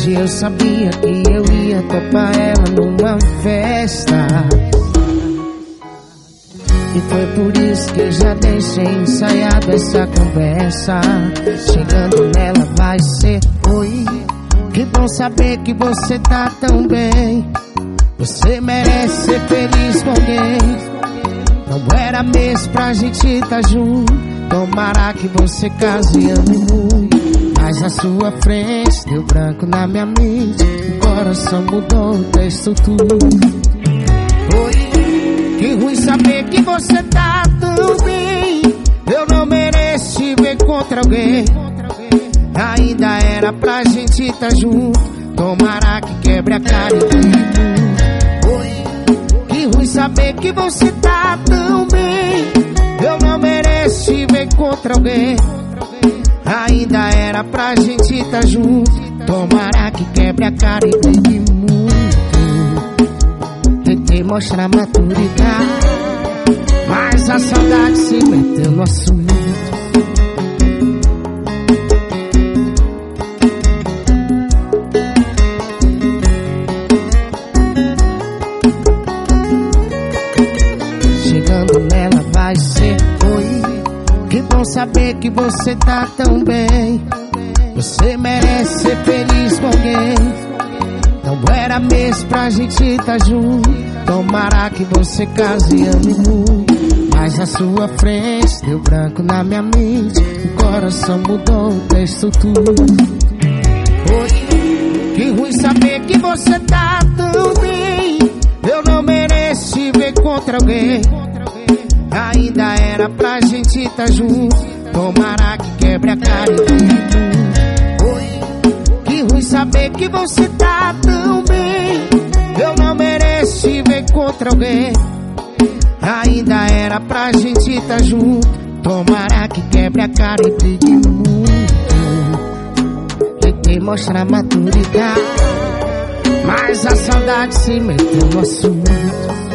Hoje eu sabia que eu ia topar ela numa festa, e foi por isso que eu já deixei ensaiada essa conversa. Chegando nela vai ser: oi, que bom saber que você tá tão bem. Você merece ser feliz com alguém. Não era mesmo pra gente tá junto. Tomara que você case e ame muito. Mas na sua frente deu branco na minha mente. O coração mudou o texto tudo. Oi, que ruim saber que você tá tão bem. Eu não mereço te ver contra alguém. Ainda era pra gente tá junto. Tomara que quebre a cara e tudo. Oi, que ruim saber que você tá tão bem. Eu não mereço te ver contra alguém. Ainda era pra gente tá junto. Tomara que quebre a cara e brigue muito. Tentei mostrar maturidade, mas a saudade se meteu no assunto. Chegando nela vai ser: oi, que bom saber que você tá tão bem. Você merece ser feliz com alguém. Não era mesmo pra gente tá junto. Tomara que você case e ame muito. Mas na sua frente deu branco na minha mente. O coração mudou o texto tudo. Oi, que ruim saber que você tá tão bem. Eu não mereço te ver contra alguém. Ainda era pra gente tá junto. Tomara que quebre a cara e tudo. Oi, que ruim saber que você tá tão bem. Eu não mereço te ver contra alguém. Ainda era pra gente tá junto. Tomara que quebre a cara e brigue muito. Tentei mostrar maturidade, mas a saudade se meteu no assunto.